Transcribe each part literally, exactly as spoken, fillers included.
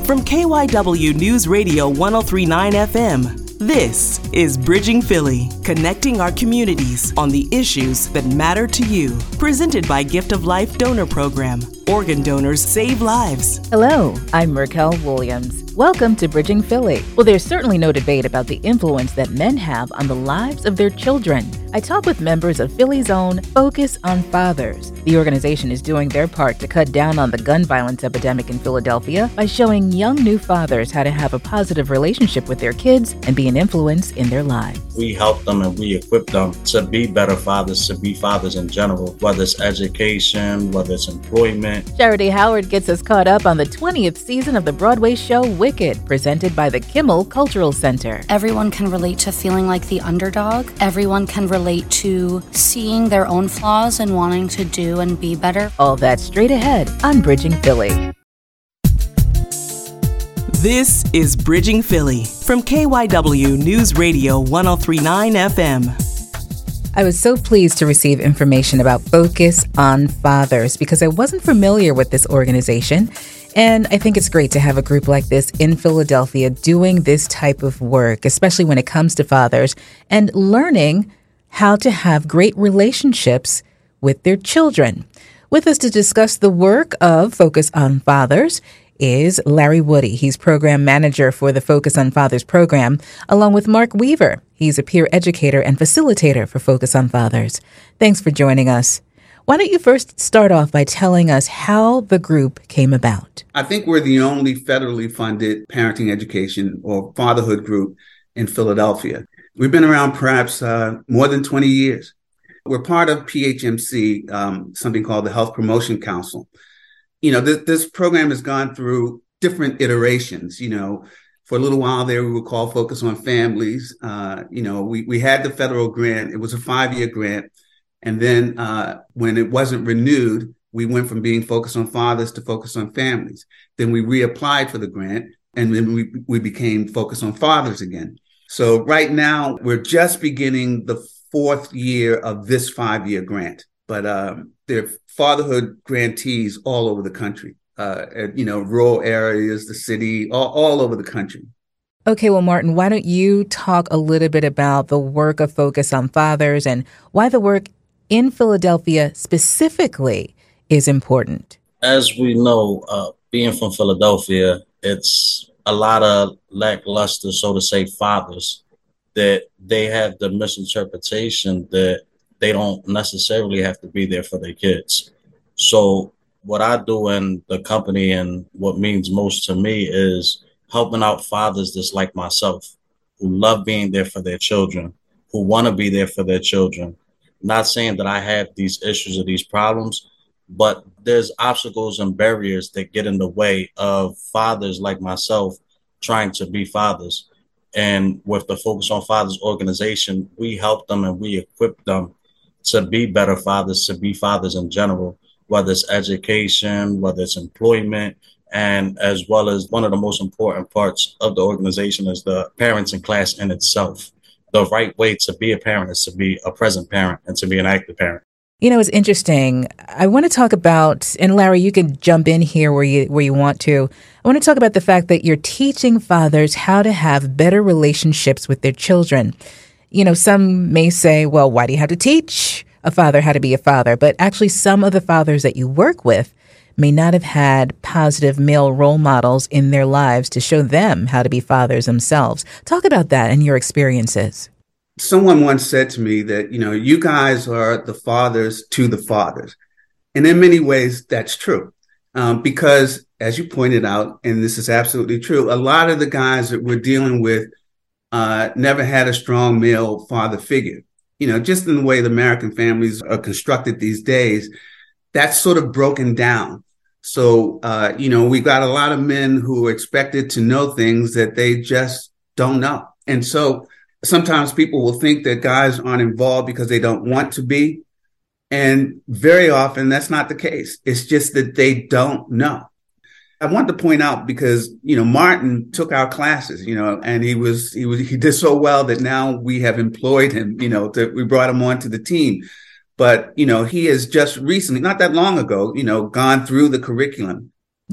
From K Y W News Radio one oh three point nine F M, this is Bridging Philly, connecting our communities on the issues that matter to you. Presented by Gift of Life Donor Program. Organ donors save lives. Hello, I'm Merkel Williams. Welcome to Bridging Philly. Well, there's certainly no debate about the influence that men have on the lives of their children. I talk with members of Philly's own Focus on Fathers. The organization is doing their part to cut down on the gun violence epidemic in Philadelphia by showing young new fathers how to have a positive relationship with their kids and be an influence in their lives. We help them and we equip them to be better fathers, to be fathers in general, whether it's education, whether it's employment. Charity Howard gets us caught up on the twentieth season of the Broadway show Wicked, presented by the Kimmel Cultural Center. Everyone can relate to feeling like the underdog. Everyone can relate to seeing their own flaws and wanting to do and be better. All that straight ahead on Bridging Philly. This is Bridging Philly from K Y W News Radio one oh three point nine F M. I was so pleased to receive information about Focus on Fathers because I wasn't familiar with this organization. And I think it's great to have a group like this in Philadelphia doing this type of work, especially when it comes to fathers and learning how to have great relationships with their children. With us to discuss the work of Focus on Fathers is Larry Woody. He's program manager for the Focus on Fathers program, along with Mark Weaver. He's a peer educator and facilitator for Focus on Fathers. Thanks for joining us. Why don't you first start off by telling us how the group came about? I think we're the only federally funded parenting education or fatherhood group in Philadelphia. We've been around perhaps uh, more than twenty years. We're part of P H M C, um, something called the Health Promotion Council. You know, th- this program has gone through different iterations. You know, for a little while there, we would call Focus on Families. Uh, you know, we, we had the federal grant. It was a five-year grant. And then uh, when it wasn't renewed, we went from being Focus on Fathers to Focus on Families. Then we reapplied for the grant, and then we, we became Focus on Fathers again. So right now, we're just beginning the fourth year of this five-year grant. But um, there are fatherhood grantees all over the country, uh, at, you know, rural areas, the city, all, all over the country. Okay, well, Martin, why don't you talk a little bit about the work of Focus on Fathers and why the work in Philadelphia specifically is important? As we know, uh, being from Philadelphia, it's a lot of lackluster, so to say, fathers that they have the misinterpretation that they don't necessarily have to be there for their kids. So what I do in the company and what means most to me is helping out fathers just like myself, who love being there for their children, who want to be there for their children. Not saying that I have these issues or these problems, but there's obstacles and barriers that get in the way of fathers like myself trying to be fathers. And with the Focus on Fathers organization, we help them and we equip them to be better fathers, to be fathers in general, whether it's education, whether it's employment, and as well as one of the most important parts of the organization is the parenting class in itself. The right way to be a parent is to be a present parent and to be an active parent. You know, it's interesting. I want to talk about, and Larry, you can jump in here where you where you want to. I want to talk about the fact that you're teaching fathers how to have better relationships with their children. You know, some may say, well, why do you have to teach a father how to be a father? But actually, some of the fathers that you work with may not have had positive male role models in their lives to show them how to be fathers themselves. Talk about that and your experiences. Someone once said to me that, you know, you guys are the fathers to the fathers. And in many ways, that's true. Um, because, as you pointed out, and this is absolutely true, a lot of the guys that we're dealing with uh, never had a strong male father figure. You know, just in the way the American families are constructed these days, that's sort of broken down. So, uh, you know, we got a lot of men who are expected to know things that they just don't know. And so sometimes people will think that guys aren't involved because they don't want to be. And very often that's not the case. It's just that they don't know. I want to point out because, you know, Martin took our classes, you know, and he was, he was, he did so well that now we have employed him, you know, to, we brought him onto the team. But, you know, he has just recently, not that long ago, you know, gone through the curriculum.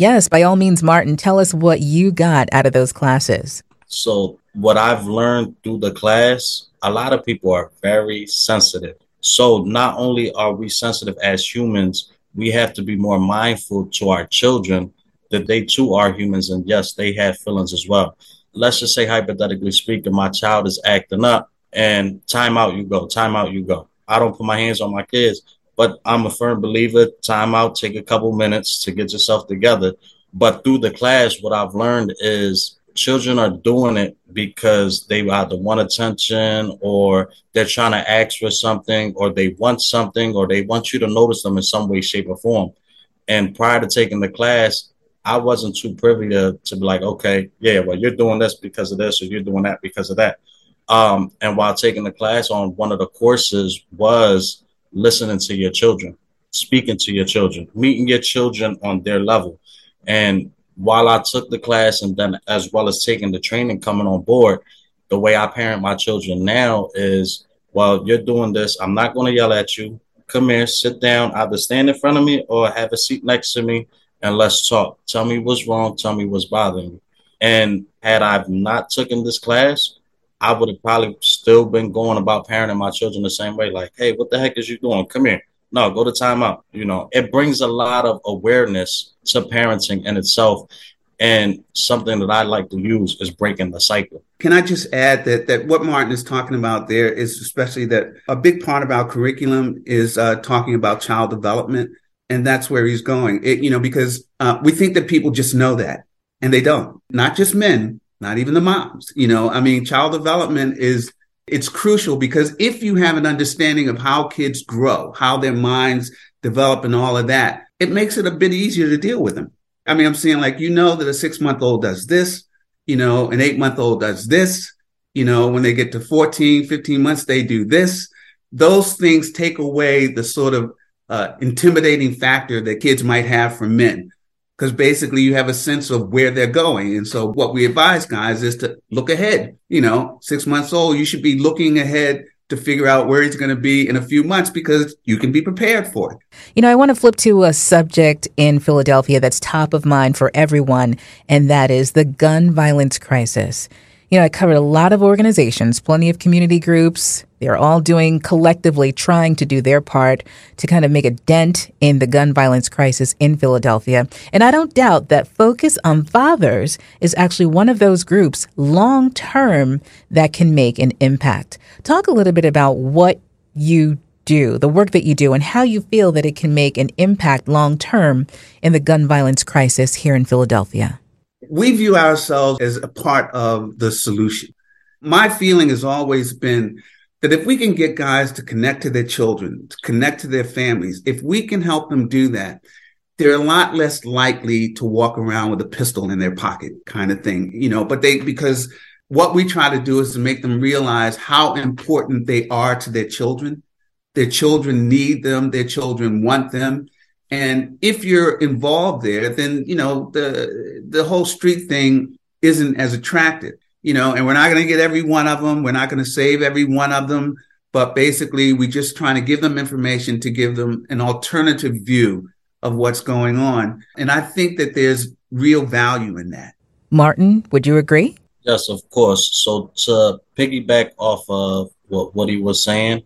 Yes, by all means, Martin, tell us what you got out of those classes. So what I've learned through the class, a lot of people are very sensitive. So not only are we sensitive as humans, we have to be more mindful to our children that they too are humans. And yes, they have feelings as well. Let's just say, hypothetically speaking, my child is acting up and time out you go, time out you go. I don't put my hands on my kids, but I'm a firm believer, time out, take a couple minutes to get yourself together. But through the class, what I've learned is children are doing it because they either want attention or they're trying to ask for something or they want something or they want you to notice them in some way, shape or form. And prior to taking the class, I wasn't too privy to, to be like, okay, yeah, well, you're doing this because of this or you're doing that because of that. Um, and while taking the class on one of the courses was listening to your children, speaking to your children, meeting your children on their level. And while I took the class and then as well as taking the training coming on board, the way I parent my children now is, well, you're doing this. I'm not going to yell at you. Come here, sit down, either stand in front of me or have a seat next to me and let's talk. Tell me what's wrong. Tell me what's bothering you. And had I not taken this class, I would have probably still been going about parenting my children the same way. Like, hey, what the heck is you doing? Come here. No, go to timeout. You know, it brings a lot of awareness to parenting in itself. And something that I like to use is breaking the cycle. Can I just add that that what Martin is talking about there is especially that a big part of our curriculum is uh, talking about child development. And that's where he's going, it, you know, because uh, we think that people just know that and they don't. Not just men, not even the moms. You know, I mean, child development is it's crucial because if you have an understanding of how kids grow, how their minds develop and all of that, it makes it a bit easier to deal with them. I mean, I'm saying like, you know, that a six month old does this, you know, an eight month old does this, you know, when they get to fourteen, fifteen months, they do this. Those things take away the sort of uh, intimidating factor that kids might have for men, because basically you have a sense of where they're going. And so what we advise guys is to look ahead. You know, six months old, you should be looking ahead to figure out where he's going to be in a few months because you can be prepared for it. You know, I want to flip to a subject in Philadelphia that's top of mind for everyone, and that is the gun violence crisis. You know, I covered a lot of organizations, plenty of community groups. They're all doing collectively trying to do their part to kind of make a dent in the gun violence crisis in Philadelphia. And I don't doubt that Focus on Fathers is actually one of those groups long term that can make an impact. Talk a little bit about what you do, the work that you do, and how you feel that it can make an impact long term in the gun violence crisis here in Philadelphia. We view ourselves as a part of the solution. My feeling has always been that if we can get guys to connect to their children, to connect to their families, if we can help them do that, they're a lot less likely to walk around with a pistol in their pocket kind of thing, you know, but they, because what we try to do is to make them realize how important they are to their children. Their children need them. Their children want them. And if you're involved there, then, you know, the the whole street thing isn't as attractive, you know, and we're not going to get every one of them. We're not going to save every one of them. But basically, we're just trying to give them information to give them an alternative view of what's going on. And I think that there's real value in that. Martin, would you agree? Yes, of course. So to piggyback off of what, what he was saying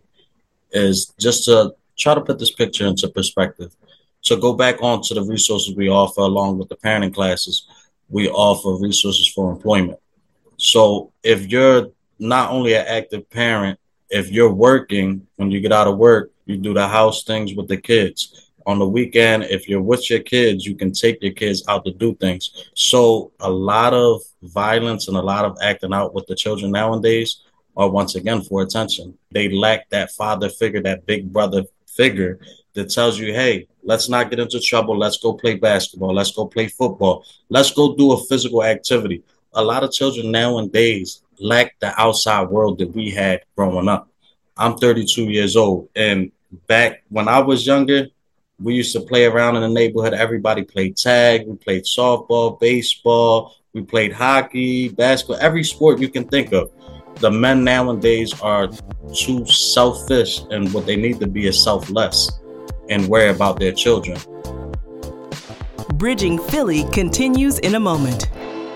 is just to try to put this picture into perspective. So go back onto the resources we offer along with the parenting classes. We offer resources for employment. So if you're not only an active parent, if you're working, when you get out of work, you do the house things with the kids. On the weekend, if you're with your kids, you can take your kids out to do things. So a lot of violence and a lot of acting out with the children nowadays are once again for attention. They lack that father figure, that big brother figure that tells you, hey, let's not get into trouble. Let's go play basketball. Let's go play football. Let's go do a physical activity. A lot of children nowadays lack the outside world that we had growing up. I'm thirty-two years old. And back when I was younger, we used to play around in the neighborhood. Everybody played tag. We played softball, baseball. We played hockey, basketball, every sport you can think of. The men nowadays are too selfish, and what they need to be is selfless and worry about their children. Bridging Philly continues in a moment.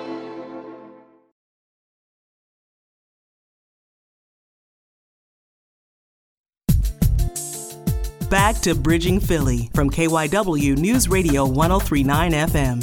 Back to Bridging Philly from K Y W News Radio one oh three point nine F M.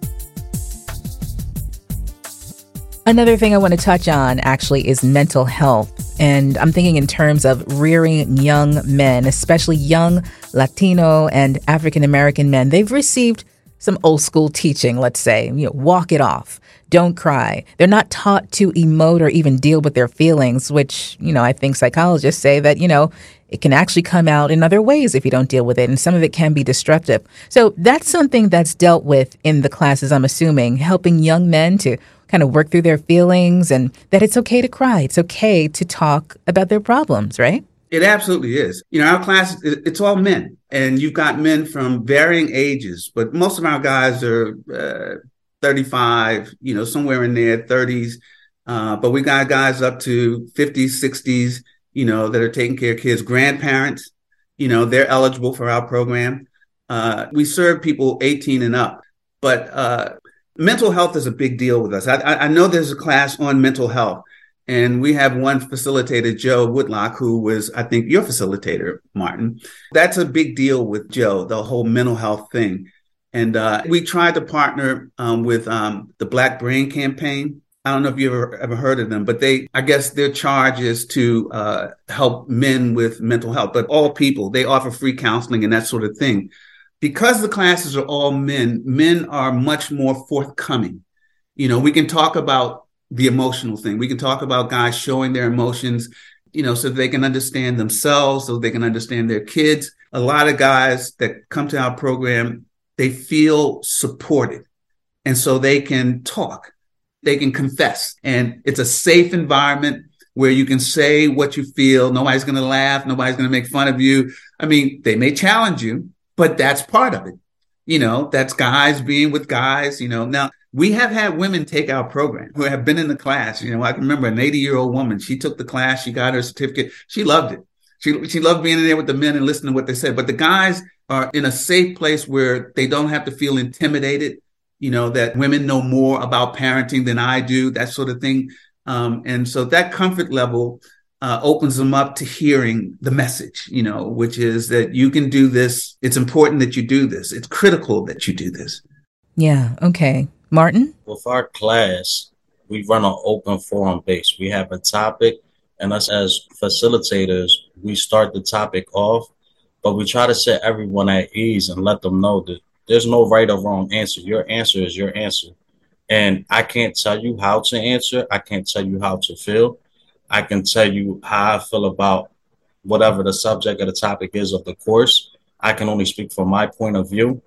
Another thing I want to touch on actually is mental health. And I'm thinking in terms of rearing young men, especially young Latino and African American men. They've received some old school teaching, let's say, you know, walk it off, don't cry. They're not taught to emote or even deal with their feelings, which, you know, I think psychologists say that, you know, it can actually come out in other ways if you don't deal with it. And some of it can be destructive. So that's something that's dealt with in the classes, I'm assuming, helping young men to kind of work through their feelings and that it's okay to cry. It's okay to talk about their problems, right? It absolutely is. You know, our class, it's all men, and you've got men from varying ages, but most of our guys are uh, thirty-five, you know, somewhere in their thirties. Uh, but we got guys up to fifties, sixties, you know, that are taking care of kids, grandparents, you know, they're eligible for our program. Uh, we serve people eighteen and up, but uh, mental health is a big deal with us. I, I know there's a class on mental health. And we have one facilitator, Joe Woodlock, who was, I think, your facilitator, Martin. That's a big deal with Joe, the whole mental health thing. And uh, we tried to partner um, with um, the Black Brain Campaign. I don't know if you've ever, ever heard of them, but they, I guess their charge is to uh, help men with mental health, but all people. They offer free counseling and that sort of thing. Because the classes are all men, men are much more forthcoming. You know, we can talk about the emotional thing. We can talk about guys showing their emotions, you know, so they can understand themselves, so they can understand their kids. A lot of guys that come to our program, they feel supported. And so they can talk, they can confess. And it's a safe environment where you can say what you feel. Nobody's going to laugh. Nobody's going to make fun of you. I mean, they may challenge you, but that's part of it. You know, that's guys being with guys, you know. Now, we have had women take our program who have been in the class. You know, I can remember an eighty-year-old woman. She took the class. She got her certificate. She loved it. She she loved being in there with the men and listening to what they said. But the guys are in a safe place where they don't have to feel intimidated, you know, that women know more about parenting than I do, that sort of thing. Um, and so that comfort level uh, opens them up to hearing the message, you know, which is that you can do this. It's important that you do this. It's critical that you do this. Yeah. Okay. Martin? With our class, we run an open forum base. We have a topic, and us as facilitators, we start the topic off, but we try to set everyone at ease and let them know that there's no right or wrong answer. Your answer is your answer. And I can't tell you how to answer. I can't tell you how to feel. I can tell you how I feel about whatever the subject or the topic is of the course. I can only speak from my point of view.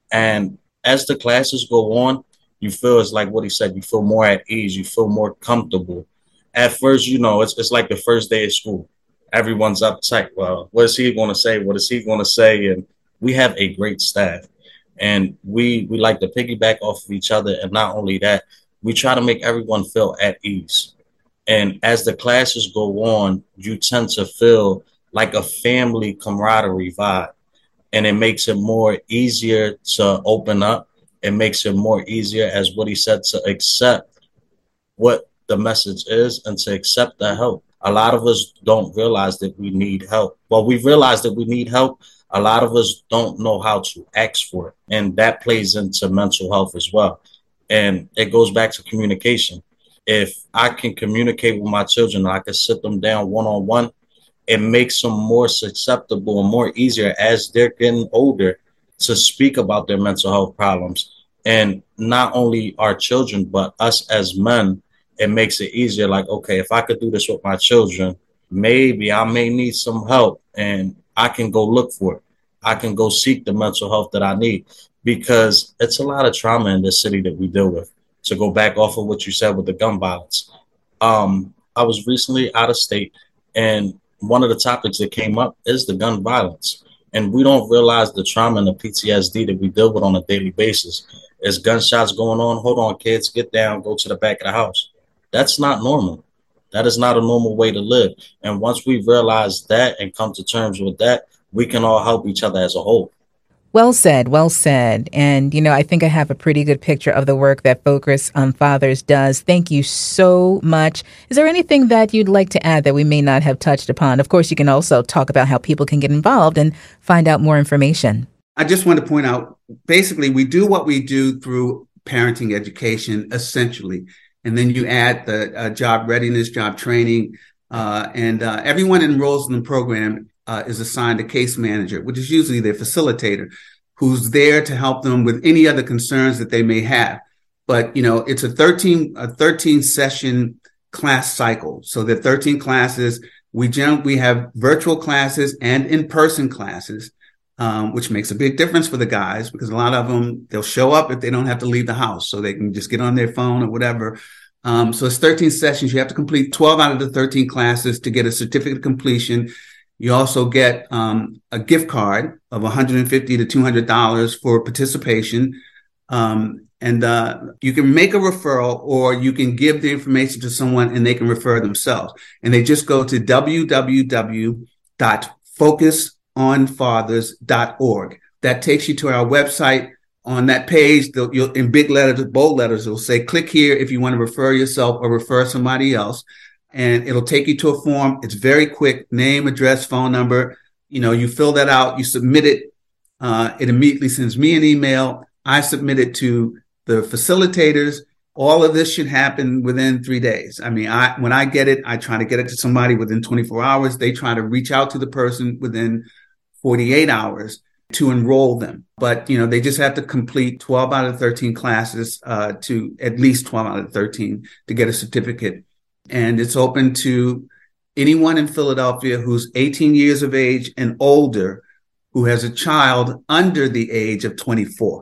And as the classes go on, you feel, it's like what he said, you feel more at ease, you feel more comfortable. At first, you know, it's it's like the first day of school. Everyone's uptight. Well, what is he going to say? What is he going to say? And we have a great staff. And we we like to piggyback off of each other. And not only that, we try to make everyone feel at ease. And as the classes go on, you tend to feel like a family camaraderie vibe. And it makes it more easier to open up. It makes it more easier, as what he said, to accept what the message is and to accept the help. A lot of us don't realize that we need help. Well, we realize that we need help. A lot of us don't know how to ask for it. And that plays into mental health as well. And it goes back to communication. If I can communicate with my children, I can sit them down one-on-one, it makes them more susceptible and more easier as they're getting older to speak about their mental health problems. And not only our children, but us as men, it makes it easier. Like, okay, if I could do this with my children, maybe I may need some help and I can go look for it. I can go seek the mental health that I need, because it's a lot of trauma in this city that we deal with. To go back off of what you said with the gun violence. Um, I was recently out of state, and one of the topics that came up is the gun violence. And we don't realize the trauma and the P T S D that we deal with on a daily basis. There's gunshots going on. Hold on, kids, get down, go to the back of the house. That's not normal. That is not a normal way to live. And once we realize that and come to terms with that, we can all help each other as a whole. Well said, well said. And, you know, I think I have a pretty good picture of the work that Focus on Fathers does. Thank you so much. Is there anything that you'd like to add that we may not have touched upon? Of course, you can also talk about how people can get involved and find out more information. I just want to point out, basically, we do what we do through parenting education, essentially. And then you add the uh, job readiness, job training, uh, and uh, everyone enrolls in the program Uh, is assigned a case manager, which is usually their facilitator, who's there to help them with any other concerns that they may have. But, you know, it's a thirteen, a thirteen session class cycle. So the thirteen classes, we generally, we have virtual classes and in-person classes, um, which makes a big difference for the guys, because a lot of them, they'll show up if they don't have to leave the house, so they can just get on their phone or whatever. Um, so it's thirteen sessions. You have to complete twelve out of the thirteen classes to get a certificate of completion. You also get um, a gift card of one hundred fifty dollars to two hundred dollars for participation. Um, and uh, you can make a referral, or you can give the information to someone and they can refer themselves. And they just go to w w w dot focus on fathers dot org. That takes you to our website. On that page, you'll, in big letters, bold letters, it'll say, click here if you want to refer yourself or refer somebody else. And it'll take you to a form. It's very quick. Name, address, phone number. You know, you fill that out. You submit it. Uh, it immediately sends me an email. I submit it to the facilitators. All of this should happen within three days. I mean, I when I get it, I try to get it to somebody within twenty-four hours. They try to reach out to the person within forty-eight hours to enroll them. But, you know, they just have to complete twelve out of thirteen classes, uh, to at least twelve out of thirteen to get a certificate. And it's open to anyone in Philadelphia who's eighteen years of age and older, who has a child under the age of twenty-four.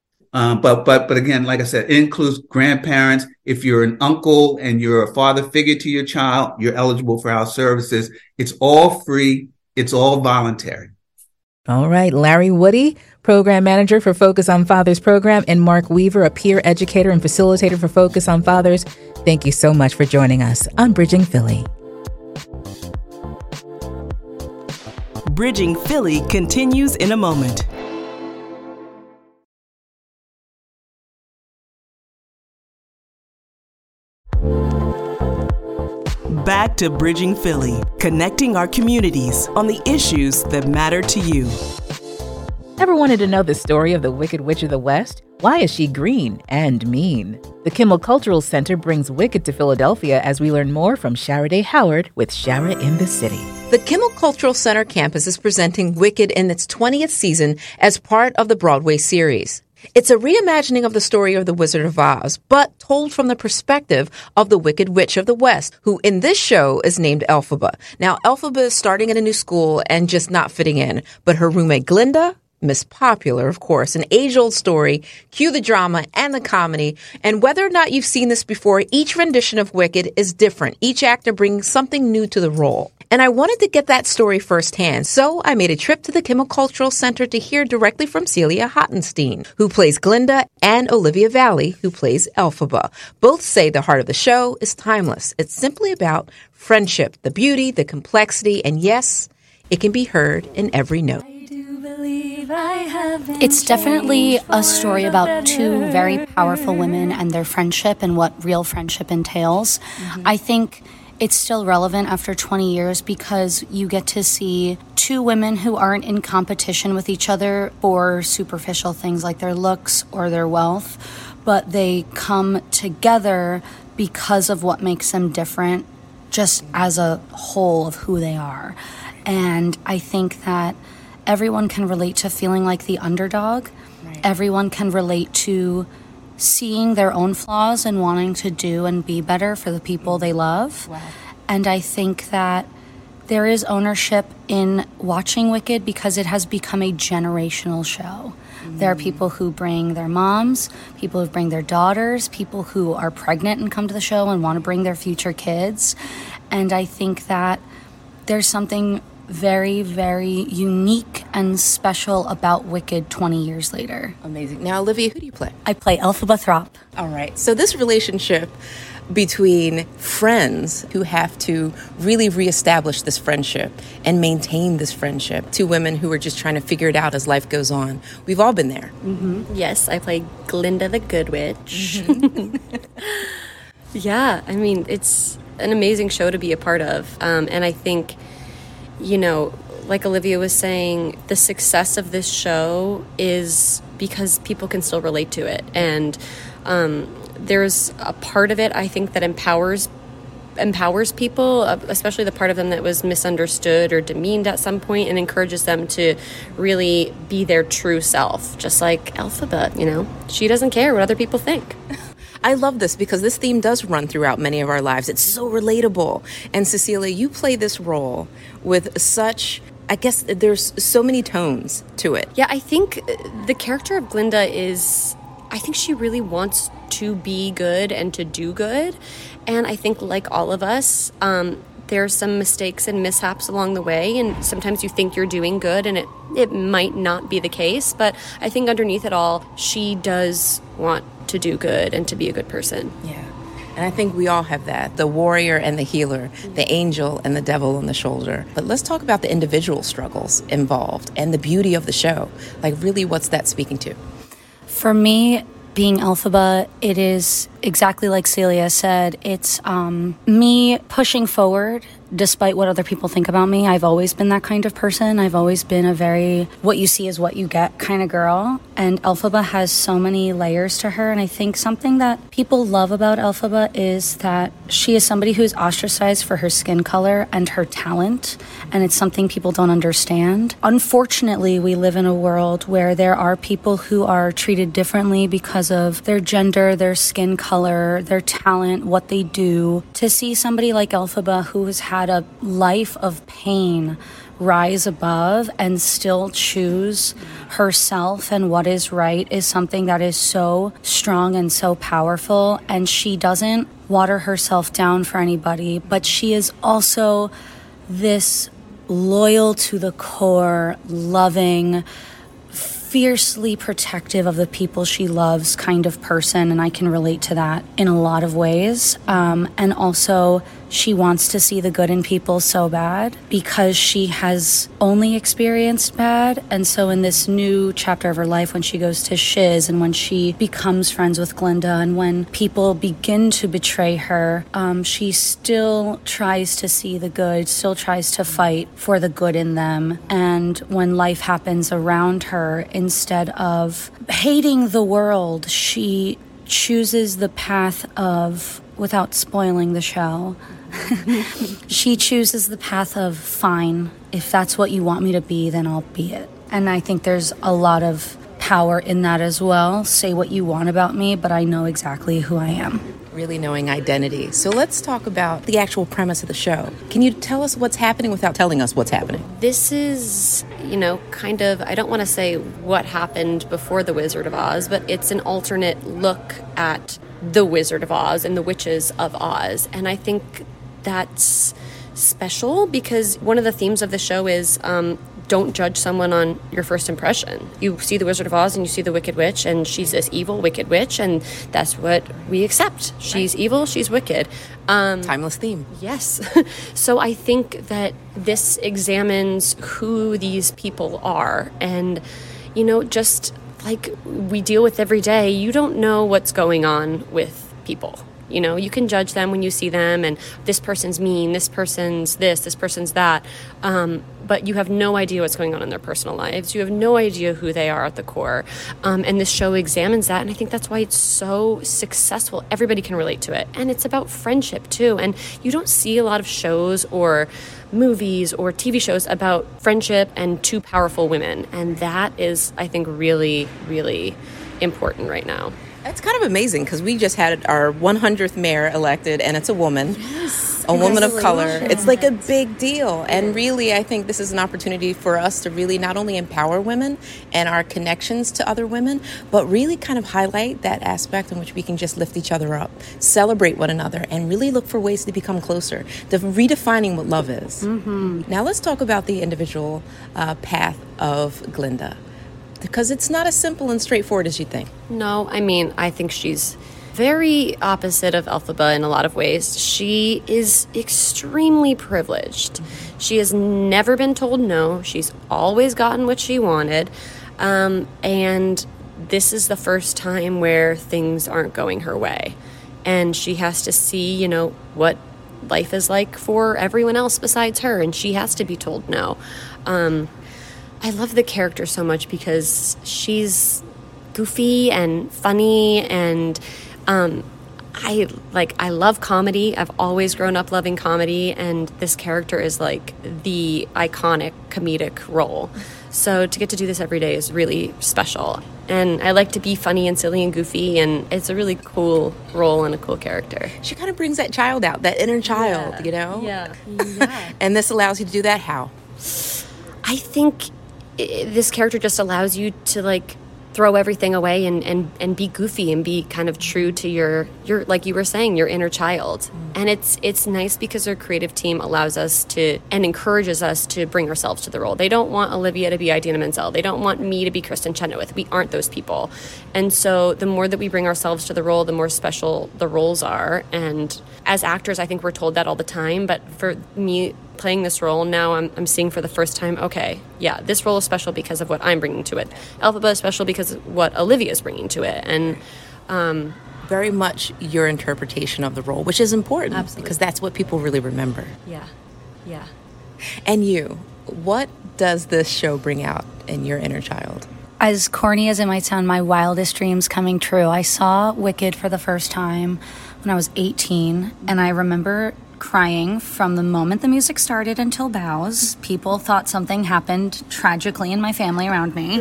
Um, but but but again, like I said, it includes grandparents. If you're an uncle and you're a father figure to your child, you're eligible for our services. It's all free. It's all voluntary. All right. Larry Woody, Program Manager for Focus on Fathers Program, and Mark Weaver, a peer educator and facilitator for Focus on Fathers. Thank you so much for joining us on Bridging Philly. Bridging Philly continues in a moment. Back to Bridging Philly, connecting our communities on the issues that matter to you. Ever wanted to know the story of the Wicked Witch of the West? Why is she green and mean? The Kimmel Cultural Center brings Wicked to Philadelphia as we learn more from Shara Day Howard with Shara in the City. The Kimmel Cultural Center campus is presenting Wicked in its twentieth season as part of the Broadway series. It's a reimagining of the story of the Wizard of Oz, but told from the perspective of the Wicked Witch of the West, who in this show is named Elphaba. Now, Elphaba is starting at a new school and just not fitting in, but her roommate Glinda, Miss Popular, of course, an age-old story, cue the drama and the comedy, and whether or not you've seen this before, each rendition of Wicked is different. Each actor brings something new to the role. And I wanted to get that story firsthand, so I made a trip to the Kimmel Cultural Center to hear directly from Celia Hottenstein, who plays Glinda, and Olivia Valli, who plays Elphaba. Both say the heart of the show is timeless. It's simply about friendship, the beauty, the complexity, and yes, it can be heard in every note. It's definitely a story about two very powerful women and their friendship and what real friendship entails. Mm-hmm. I think it's still relevant after twenty years because you get to see two women who aren't in competition with each other for superficial things like their looks or their wealth, but they come together because of what makes them different just as a whole of who they are. And I think that everyone can relate to feeling like the underdog. Right. Everyone can relate to seeing their own flaws and wanting to do and be better for the people they love. Wow. And I think that there is ownership in watching Wicked because it has become a generational show. Mm. There are people who bring their moms, people who bring their daughters, people who are pregnant and come to the show and want to bring their future kids. And I think that there's something very, very unique and special about Wicked twenty years later. Amazing. Now, Olivia, who do you play? I play Elphaba Throp. All right. So this relationship between friends who have to really reestablish this friendship and maintain this friendship. Two women who are just trying to figure it out as life goes on. We've all been there. Mm-hmm. Yes, I play Glinda the Good Witch. Mm-hmm. Yeah, I mean, it's an amazing show to be a part of. Um, and I think, you know, like Olivia was saying, the success of this show is because people can still relate to it. And um, there's a part of it, I think, that empowers empowers people, especially the part of them that was misunderstood or demeaned at some point, and encourages them to really be their true self, just like Elphaba, you know. She doesn't care what other people think. I love this because this theme does run throughout many of our lives. It's so relatable. And Cecilia, you play this role with such, I guess there's so many tones to it. Yeah, I think the character of Glinda is, I think she really wants to be good and to do good. And I think, like all of us, um, there's some mistakes and mishaps along the way. And sometimes you think you're doing good and it, it might not be the case. But I think underneath it all, she does want to do good and to be a good person. Yeah. And I think we all have that, the warrior and the healer, the angel and the devil on the shoulder. But let's talk about the individual struggles involved and the beauty of the show. Like, really, what's that speaking to? For me, being Elphaba, it is exactly like Celia said. It's um, me pushing forward despite what other people think about me. I've always been that kind of person. I've always been a very what you see is what you get kind of girl. And Elphaba has so many layers to her. And I think something that people love about Elphaba is that she is somebody who is ostracized for her skin color and her talent. And it's something people don't understand. Unfortunately, we live in a world where there are people who are treated differently because of their gender, their skin color, their talent, what they do. To see somebody like Elphaba who has had a life of pain rise above and still choose herself and what is right is something that is so strong and so powerful. And she doesn't water herself down for anybody, but she is also this loyal to the core, loving, fiercely protective of the people she loves kind of person. And I can relate to that in a lot of ways. Um, and also, she wants to see the good in people so bad because she has only experienced bad. And so in this new chapter of her life, when she goes to Shiz and when she becomes friends with Glinda and when people begin to betray her, um, she still tries to see the good, still tries to fight for the good in them. And when life happens around her, instead of hating the world, she chooses the path of, without spoiling the show, she chooses the path of, fine, if that's what you want me to be, then I'll be it. And I think there's a lot of power in that as well. Say what you want about me, but I know exactly who I am. Really knowing identity. So let's talk about the actual premise of the show. Can you tell us what's happening without telling us what's happening? This is, you know, kind of, I don't want to say what happened before The Wizard of Oz, but it's an alternate look at The Wizard of Oz and the witches of Oz. And I think that's special because one of the themes of the show is um, don't judge someone on your first impression. You see The Wizard of Oz and you see the Wicked Witch, and she's this evil, wicked witch, and that's what we accept. She's evil, she's wicked. Um, Timeless theme. Yes. So I think that this examines who these people are, and, you know, just like we deal with every day, you don't know what's going on with people. You know, you can judge them when you see them, and this person's mean, this person's this, this person's that, um, but you have no idea what's going on in their personal lives. You have no idea who they are at the core, um, and this show examines that, and I think that's why it's so successful. Everybody can relate to it, and it's about friendship, too, and you don't see a lot of shows or movies or T V shows about friendship and two powerful women, and that is, I think, really, really important right now. That's kind of amazing because we just had our one hundredth mayor elected, and it's a woman, yes, a woman of color. It's like a big deal. And really, I think this is an opportunity for us to really not only empower women and our connections to other women, but really kind of highlight that aspect in which we can just lift each other up, celebrate one another, and really look for ways to become closer, to redefining what love is. Mm-hmm. Now let's talk about the individual uh, path of Glinda, because it's not as simple and straightforward as you think. No, I mean, I think she's very opposite of Elphaba in a lot of ways. She is extremely privileged. She has never been told no. She's always gotten what she wanted. Um, and this is the first time where things aren't going her way. And she has to see, you know, what life is like for everyone else besides her. And she has to be told no. Um, I love the character so much because she's goofy and funny, and um, I like I love comedy. I've always grown up loving comedy, and this character is like the iconic comedic role. So to get to do this every day is really special. And I like to be funny and silly and goofy, and it's a really cool role and a cool character. She kind of brings that child out, that inner child, yeah. you know? Yeah. yeah. And this allows you to do that how? I think it, this character just allows you to, like, throw everything away and, and, and be goofy and be kind of true to your, your like you were saying, your inner child. Mm. And it's it's nice because our creative team allows us to and encourages us to bring ourselves to the role. They don't want Olivia to be Idina Menzel. They don't want me to be Kristen Chenoweth. We aren't those people. And so the more that we bring ourselves to the role, the more special the roles are. And as actors, I think we're told that all the time. But for me, playing this role now, I'm, I'm seeing for the first time, okay, yeah, this role is special because of what I'm bringing to it. Elphaba is special because of what Olivia is bringing to it. And um, very much your interpretation of the role, which is important. Absolutely. Because that's what people really remember. Yeah, yeah. And you, what does this show bring out in your inner child? As corny as it might sound, my wildest dreams coming true. I saw Wicked for the first time when I was eighteen, and I remember crying from the moment the music started until bows. People thought something happened tragically in my family around me.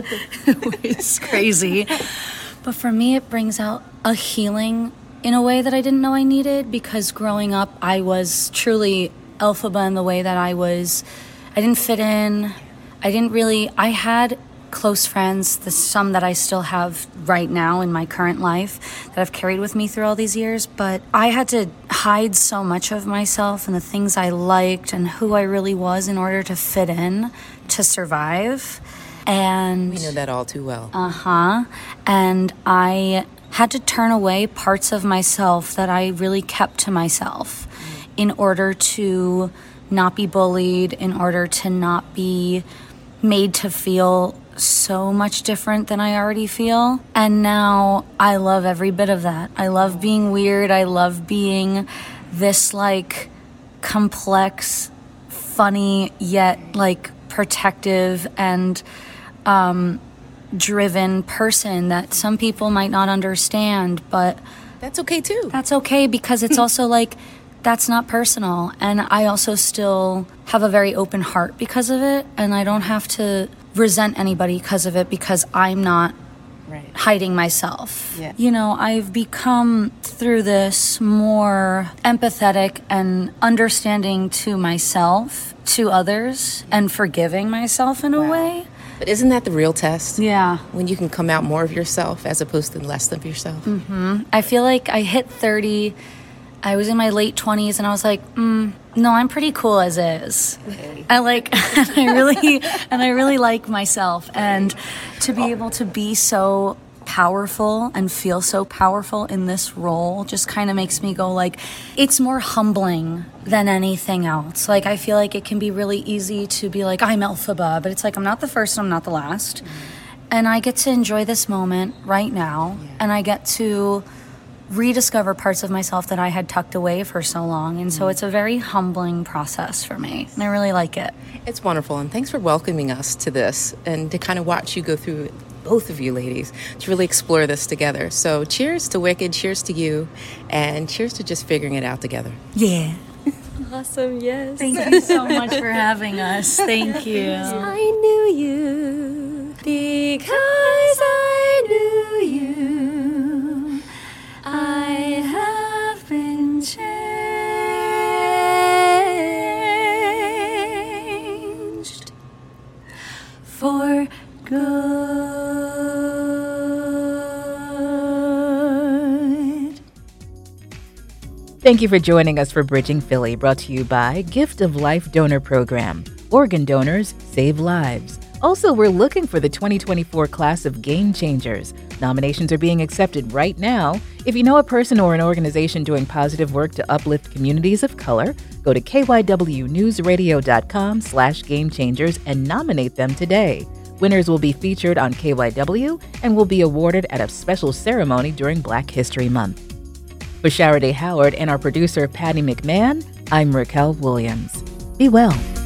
It was crazy. But for me, it brings out a healing in a way that I didn't know I needed, because growing up, I was truly Elphaba in the way that I was. I didn't fit in. I didn't really, I had close friends, the some that I still have right now in my current life that I've carried with me through all these years, but I had to hide so much of myself and the things I liked and who I really was in order to fit in, to survive. And we know that all too well. Uh-huh. And I had to turn away parts of myself that I really kept to myself mm. in order to not be bullied, in order to not be made to feel so much different than I already feel. And now I love every bit of that. I love being weird. I love being this like complex, funny, yet like protective and um, driven person that some people might not understand, but that's okay too. That's okay, because it's also like, that's not personal. And I also still have a very open heart because of it, and I don't have to resent anybody because of it, because I'm not right. hiding myself. Yeah. You know, I've become through this more empathetic and understanding to myself, to others, and forgiving myself in a wow. way. But isn't that the real test? Yeah. When you can come out more of yourself as opposed to less of yourself. Mm-hmm. I feel like I hit thirty. I was in my late twenties, and I was like, mm, no, I'm pretty cool as is. Okay. I like, and I really, and I really like myself. And to be able to be so powerful and feel so powerful in this role just kind of makes me go like, it's more humbling than anything else. Like, I feel like it can be really easy to be like, I'm Elphaba, but it's like, I'm not the first, I'm not the last. Mm-hmm. And I get to enjoy this moment right now, yeah. and I get to rediscover parts of myself that I had tucked away for so long. And so it's a very humbling process for me, and I really like it. It's wonderful, and thanks for welcoming us to this and to kind of watch you go through it, both of you ladies, to really explore this together. So cheers to Wicked, cheers to you, and cheers to just figuring it out together. Yeah. Awesome, yes. Thank you so much for having us. Thank you. I knew you because I knew you. I have been changed for good. Thank you for joining us for Bridging Philly, brought to you by Gift of Life Donor Program. Organ donors save lives. Also, we're looking for the twenty twenty-four class of Game Changers. Nominations are being accepted right now. If you know a person or an organization doing positive work to uplift communities of color, go to k y w news radio dot com slash game changers and nominate them today. Winners will be featured on K Y W and will be awarded at a special ceremony during Black History Month. For Shara Day Howard and our producer, Patty McMahon, I'm Raquel Williams. Be well.